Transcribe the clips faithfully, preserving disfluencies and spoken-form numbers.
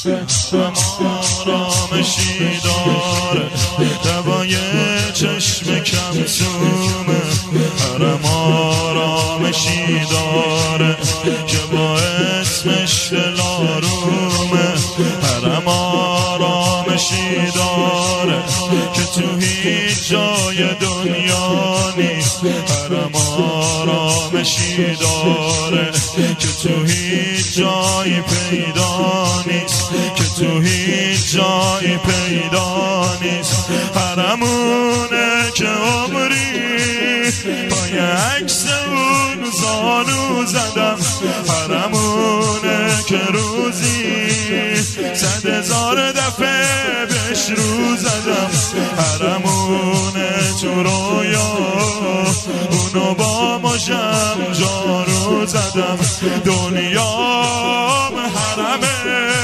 آرامشی داره، دوای چشم کمسومه. حرم آرامشی داره که با اسمش دل آرومه. حرم آرامشی داره که تو هیچ جای دنیا نیست. حرم آرامشی داره که تو هیچ جایی پیدا نیست، که تو هیچ جایی پیدا نیست. حرمونه که عمری پای عکس اون زانو زدم. حرمونه که روزی صد هزار دفعه بهش رو زدم. حرمونه تو رویا اونو با مژم جارو زدم. دنیام حرمه،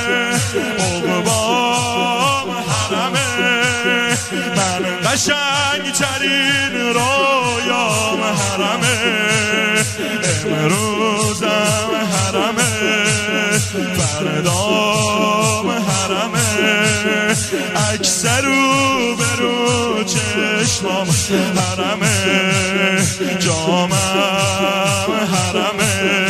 عقبام حرمه، من قشنگ ترین رویام حرمه. امروزم حرمه، فردام حرمه، اکثر رو برو چشمام حرمه. جامم حرمه،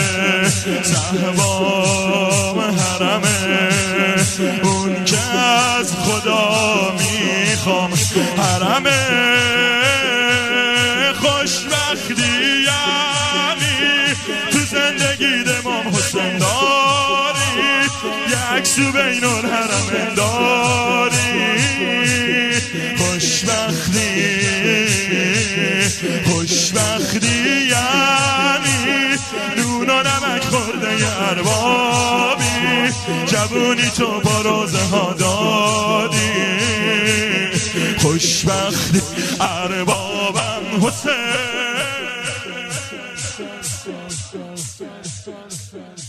صحبام حرمه، اون که از خدا میخوام حرمه. خوشبختی یعنی تو زندگی امام حسین داری، یه عکسو بین الحرمین داری. خوشبختی خوشبختی یعنی نون و نمک خورده ی اربابی، جوونی تو با روزه ها دادی. خوشبختی اربابم حسین.